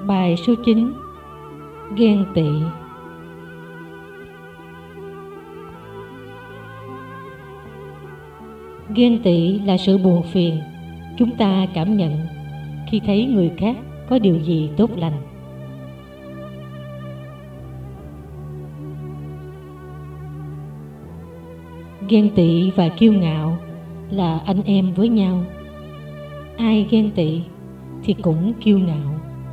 Bài số 9. Ghen tị. Ghen tị là sự buồn phiền chúng ta cảm nhận khi thấy người khác có điều gì tốt lành. Ghen tị và kiêu ngạo là anh em với nhau. Ai ghen tị thì cũng kiêu ngạo.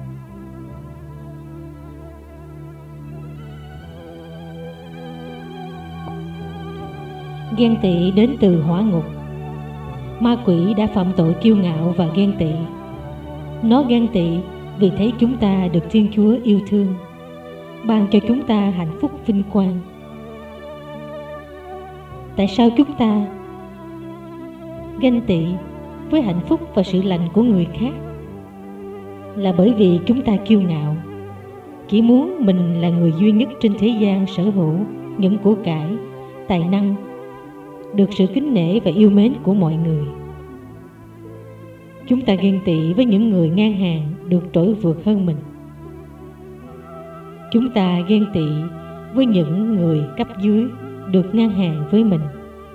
Ghen tị đến từ hỏa ngục. Ma quỷ đã phạm tội kiêu ngạo và ghen tị. Nó ghen tị vì thấy chúng ta được Thiên Chúa yêu thương, ban cho chúng ta hạnh phúc vinh quang. Tại sao chúng ta ghen tị với hạnh phúc và sự lành của người khác? Là bởi vì chúng ta kiêu ngạo, chỉ muốn mình là người duy nhất trên thế gian sở hữu những của cải, tài năng, được sự kính nể và yêu mến của mọi người. Chúng ta ghen tị với những người ngang hàng được trỗi vượt hơn mình. Chúng ta ghen tị với những người cấp dưới được ngang hàng với mình.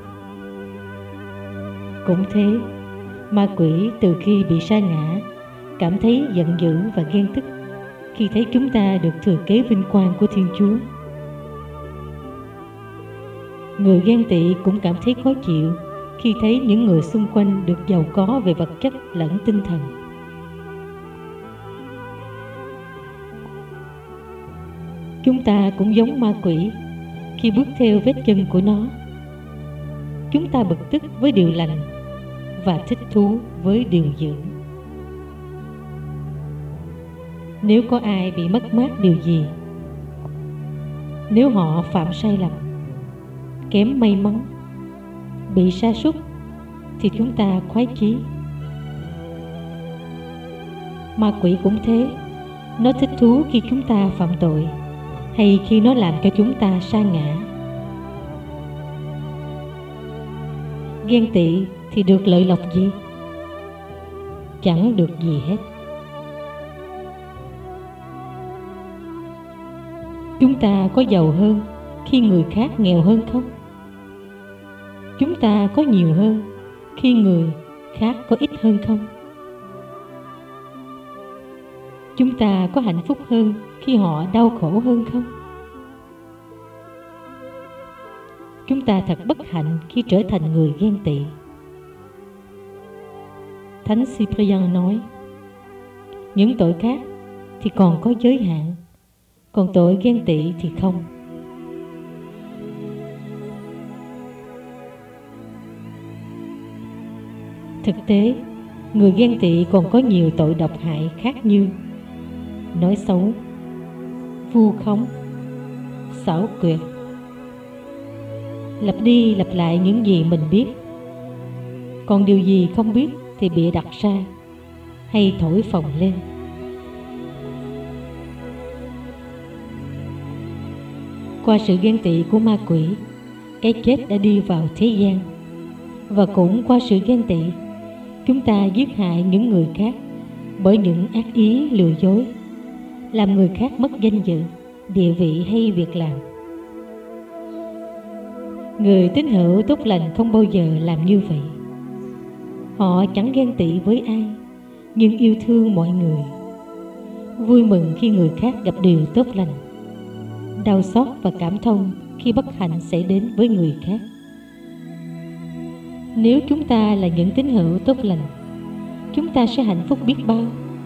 Cũng thế, ma quỷ từ khi bị sa ngã cảm thấy giận dữ và ghen tức khi thấy chúng ta được thừa kế vinh quang của Thiên Chúa. Người ghen tị cũng cảm thấy khó chịu khi thấy những người xung quanh được giàu có về vật chất lẫn tinh thần. Chúng ta cũng giống ma quỷ khi bước theo vết chân của nó. Chúng ta bực tức với điều lành và thích thú với điều dữ. Nếu có ai bị mất mát điều gì, nếu họ phạm sai lầm, kém may mắn, bị sa sút, thì chúng ta khoái chí. Ma quỷ cũng thế, nó thích thú khi chúng ta phạm tội hay khi nó làm cho chúng ta sa ngã. Ghen tị thì được lợi lộc gì? Chẳng được gì hết. Chúng ta có giàu hơn khi người khác nghèo hơn không? Chúng ta có nhiều hơn khi người khác có ít hơn không? Chúng ta có hạnh phúc hơn khi họ đau khổ hơn không? Chúng ta thật bất hạnh khi trở thành người ghen tị. Thánh Cyprian nói, những tội khác thì còn có giới hạn, còn tội ghen tị thì không. Thực tế, người ghen tị còn có nhiều tội độc hại khác như nói xấu, vu khống, xảo quyệt, lặp đi lặp lại những gì mình biết, còn điều gì không biết thì bịa đặt ra hay thổi phồng lên. Qua sự ghen tị của ma quỷ, cái chết đã đi vào thế gian. Và cũng qua sự ghen tị, chúng ta giết hại những người khác bởi những ác ý lừa dối, làm người khác mất danh dự, địa vị hay việc làm. Người tín hữu tốt lành không bao giờ làm như vậy. Họ chẳng ghen tị với ai, nhưng yêu thương mọi người, vui mừng khi người khác gặp điều tốt lành, đau xót và cảm thông khi bất hạnh xảy đến với người khác. Nếu chúng ta là những tín hữu tốt lành, chúng ta sẽ hạnh phúc biết bao.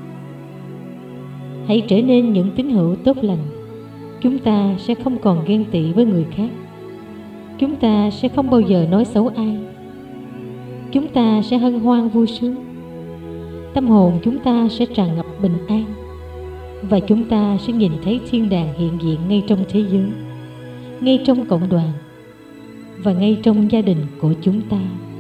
Hãy trở nên những tín hữu tốt lành. Chúng ta sẽ không còn ghen tị với người khác. Chúng ta sẽ không bao giờ nói xấu ai. Chúng ta sẽ hân hoan vui sướng. Tâm hồn chúng ta sẽ tràn ngập bình an. Và chúng ta sẽ nhìn thấy thiên đàng hiện diện ngay trong thế giới, ngay trong cộng đoàn và ngay trong gia đình của chúng ta.